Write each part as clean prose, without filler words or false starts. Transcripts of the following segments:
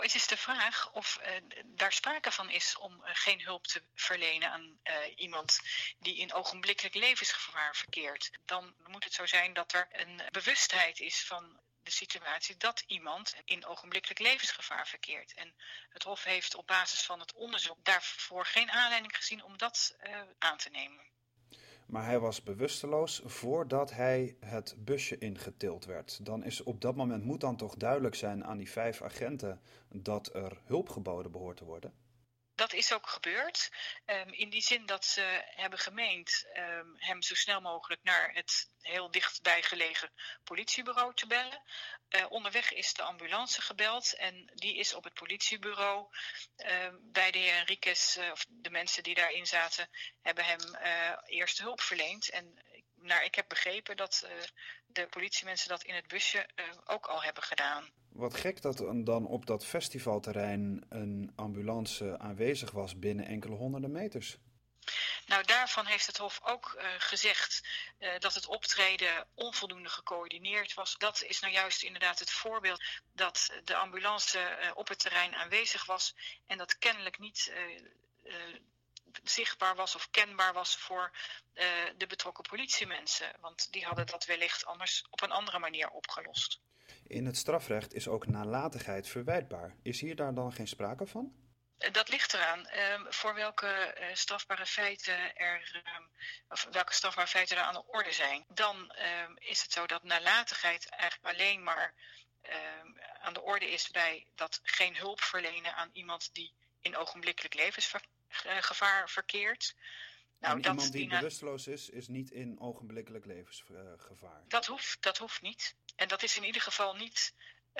Het is de vraag of daar sprake van is om geen hulp te verlenen aan iemand die in ogenblikkelijk levensgevaar verkeert. Dan moet het zo zijn dat er een bewustheid is van de situatie dat iemand in ogenblikkelijk levensgevaar verkeert. En het Hof heeft op basis van het onderzoek daarvoor geen aanleiding gezien om dat aan te nemen. Maar hij was bewusteloos voordat hij het busje ingetild werd. Dan is op dat moment moet dan toch duidelijk zijn aan die 5 agenten dat er hulp geboden behoort te worden? Dat is ook gebeurd. In die zin dat ze hebben gemeend hem zo snel mogelijk naar het heel dichtbij gelegen politiebureau te bellen. Onderweg is de ambulance gebeld en die is op het politiebureau bij de heer Henriques, of de mensen die daarin zaten, hebben hem eerste hulp verleend. En ik heb begrepen dat de politiemensen dat in het busje ook al hebben gedaan. Wat gek dat dan op dat festivalterrein een ambulance aanwezig was binnen enkele honderden meters. Nou, daarvan heeft het Hof ook gezegd dat het optreden onvoldoende gecoördineerd was. Dat is nou juist inderdaad het voorbeeld dat de ambulance op het terrein aanwezig was en dat kennelijk niet zichtbaar was of kenbaar was voor de betrokken politiemensen. Want die hadden dat wellicht anders op een andere manier opgelost. In het strafrecht is ook nalatigheid verwijtbaar. Is hier daar dan geen sprake van? Dat ligt eraan voor welke strafbare feiten welke strafbare feiten er aan de orde zijn. Dan is het zo dat nalatigheid eigenlijk alleen maar aan de orde is bij dat geen hulp verlenen aan iemand die in ogenblikkelijk levensgevaar verkeert. Nou, en iemand die bewusteloos is niet in ogenblikkelijk levensgevaar? Dat hoeft niet. En dat is in ieder geval niet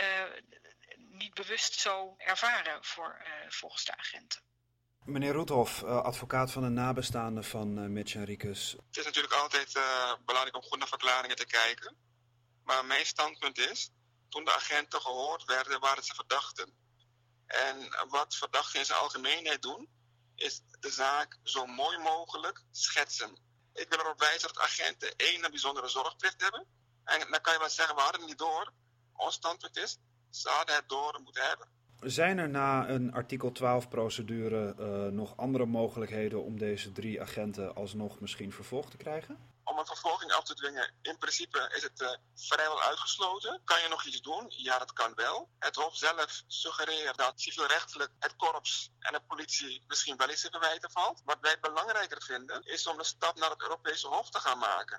bewust zo ervaren volgens de agenten. Meneer Roethoff, advocaat van de nabestaanden van Mitch Henriques. Het is natuurlijk altijd belangrijk om goed naar verklaringen te kijken. Maar mijn standpunt is, toen de agenten gehoord werden, waren ze verdachten. En wat verdachten in zijn algemeenheid doen, is de zaak zo mooi mogelijk schetsen. Ik wil erop wijzen dat agenten een bijzondere zorgplicht hebben. En dan kan je wel zeggen, we hadden het niet door. Ons standpunt is, ze hadden het door moeten hebben. Zijn er na een artikel 12 procedure nog andere mogelijkheden om deze 3 agenten alsnog misschien vervolgd te krijgen? Om een vervolging af te dwingen, in principe is het vrijwel uitgesloten. Kan je nog iets doen? Ja, dat kan wel. Het Hof zelf suggereert dat civielrechtelijk het korps en de politie misschien wel eens te verwijten valt. Wat wij belangrijker vinden, is om de stap naar het Europese Hof te gaan maken.